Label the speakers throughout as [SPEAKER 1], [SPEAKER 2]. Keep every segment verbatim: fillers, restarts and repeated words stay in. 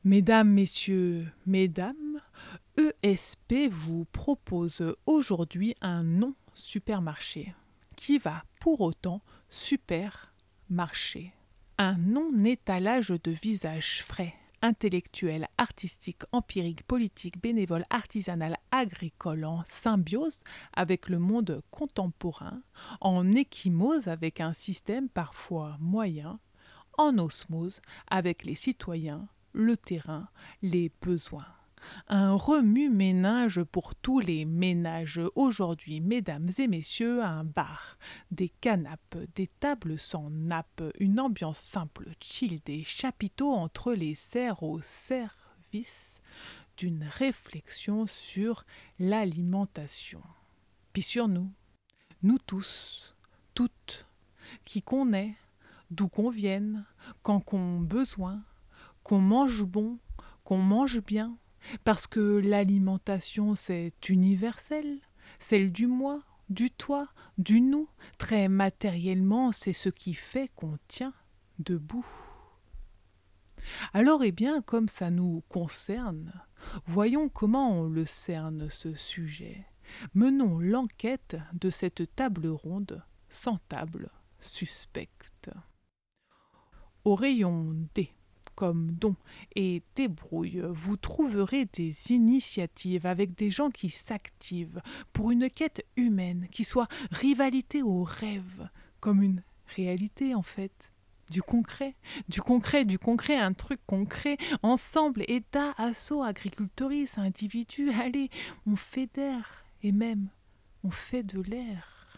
[SPEAKER 1] Mesdames, Messieurs, Mesdames, E S P vous propose aujourd'hui un non-supermarché qui va pour autant super marcher. Un non-étalage de visages frais, intellectuels, artistiques, empiriques, politiques, bénévoles, artisanal, agricole, en symbiose avec le monde contemporain, en échymose avec un système parfois moyen, en osmose avec les citoyens, le terrain, les besoins. Un remue-ménage pour tous les ménages. Aujourd'hui, mesdames et messieurs, un bar, des canapes, des tables sans nappe, une ambiance simple, chill, des chapiteaux entre les serres au service d'une réflexion sur l'alimentation. Puis sur nous, nous tous, toutes, qui qu'on est, d'où qu'on vienne, quand qu'on besoin, qu'on mange bon, qu'on mange bien, parce que l'alimentation c'est universel, celle du moi, du toi, du nous, très matériellement c'est ce qui fait qu'on tient debout. Alors eh bien, comme ça nous concerne, voyons comment on le cerne ce sujet. Menons l'enquête de cette table ronde sans table suspecte. Au rayon D, comme don et débrouille, vous trouverez des initiatives avec des gens qui s'activent pour une quête humaine qui soit rivalité au rêve, comme une réalité en fait. Du concret, du concret, du concret, un truc concret, ensemble, État, asso, agricultoris, individus, allez, on fédère et même on fait de l'air.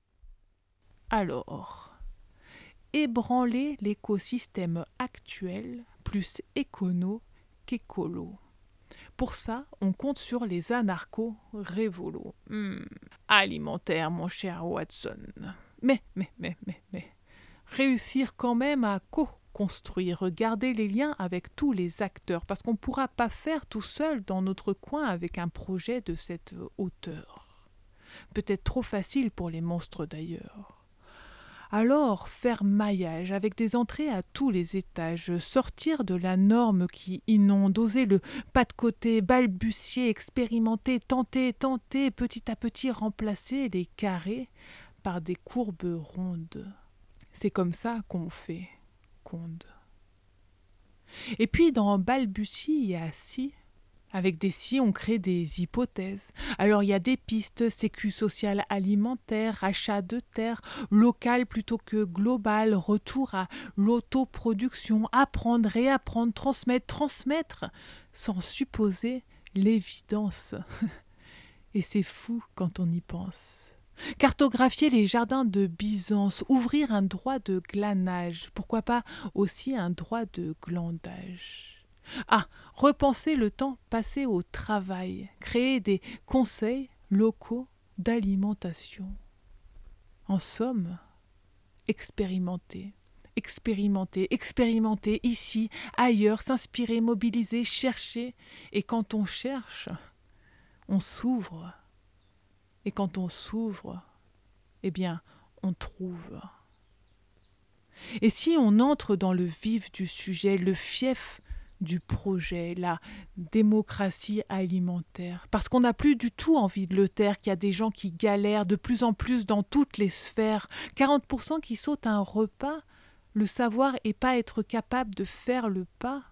[SPEAKER 1] Alors, ébranler l'écosystème actuel plus écono qu'écolo. Pour ça, on compte sur les anarcho-révolos. Hmm, alimentaire, mon cher Watson. Mais, mais, mais, mais, mais, réussir quand même à co-construire, garder les liens avec tous les acteurs, parce qu'on ne pourra pas faire tout seul dans notre coin avec un projet de cette hauteur. Peut-être trop facile pour les monstres d'ailleurs. Alors, faire maillage avec des entrées à tous les étages, sortir de la norme qui inonde, oser le pas de côté, balbutier, expérimenter, tenter, tenter, petit à petit remplacer les carrés par des courbes rondes. C'est comme ça qu'on fait, Conde. Et puis dans balbutie et assis, avec des si, on crée des hypothèses. Alors il y a des pistes, sécu social alimentaire, achat de terres, local plutôt que global, retour à l'autoproduction, apprendre, réapprendre, transmettre, transmettre, sans supposer l'évidence. Et c'est fou quand on y pense. Cartographier les jardins de Byzance, ouvrir un droit de glanage, pourquoi pas aussi un droit de glandage. Ah, repenser le temps passé au travail, créer des conseils locaux d'alimentation. En somme, expérimenter, expérimenter, expérimenter ici, ailleurs, s'inspirer, mobiliser, chercher. Et quand on cherche, on s'ouvre. Et quand on s'ouvre, eh bien, on trouve. Et si on entre dans le vif du sujet, le fief du projet, la démocratie alimentaire, parce qu'on n'a plus du tout envie de le taire, qu'il y a des gens qui galèrent de plus en plus dans toutes les sphères, quarante pour cent qui sautent un repas, le savoir et pas être capable de faire le pas.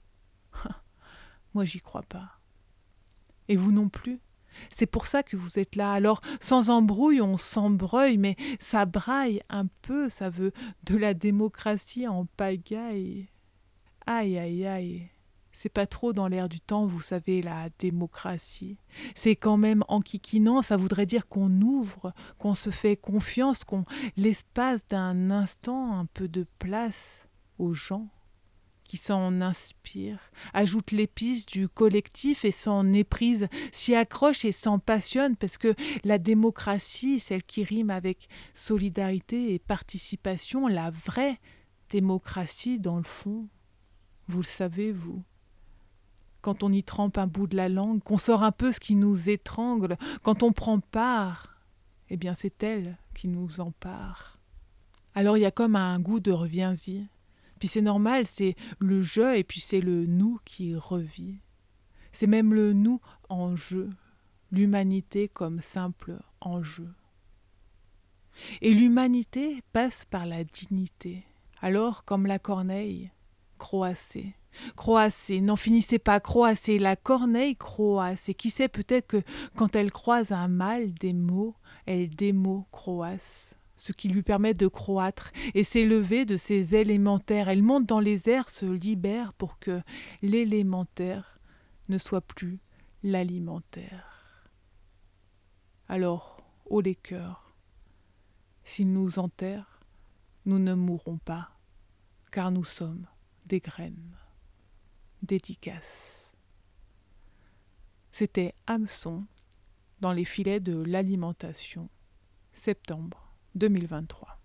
[SPEAKER 1] Moi j'y crois pas. Et vous non plus. C'est pour ça que vous êtes là. Alors, sans embrouille, on s'embreuille, mais ça braille un peu, ça veut de la démocratie en pagaille. Aïe, aïe, aïe. C'est pas trop dans l'air du temps, vous savez, la démocratie. C'est quand même enquiquinant, ça voudrait dire qu'on ouvre, qu'on se fait confiance, qu'on l'espace d'un instant un peu de place aux gens qui s'en inspirent, ajoute l'épice du collectif et s'en éprise, s'y accroche et s'en passionne, parce que la démocratie, celle qui rime avec solidarité et participation, la vraie démocratie dans le fond, vous le savez, vous, quand on y trempe un bout de la langue, qu'on sort un peu ce qui nous étrangle, quand on prend part, eh bien c'est elle qui nous empare. Alors il y a comme un goût de reviens-y, Puis c'est normal, c'est le je et puis c'est le nous qui revit. C'est même le nous en jeu, l'humanité comme simple enjeu. Et l'humanité passe par la dignité. Alors, comme la corneille, croassez, croassez, n'en finissez pas, croassez, la corneille croasse. Et qui sait, peut-être que quand elle croise un mâle des mots, elle des mots croasse. Ce qui lui permet de croître et s'élever de ses élémentaires. Elle monte dans les airs, se libère pour que l'élémentaire ne soit plus l'alimentaire. Alors, ô les cœurs, s'ils nous enterrent, nous ne mourrons pas, car nous sommes des graines. Dédicace. C'était Hameçon dans les filets de l'alimentation, septembre deux mille vingt-trois.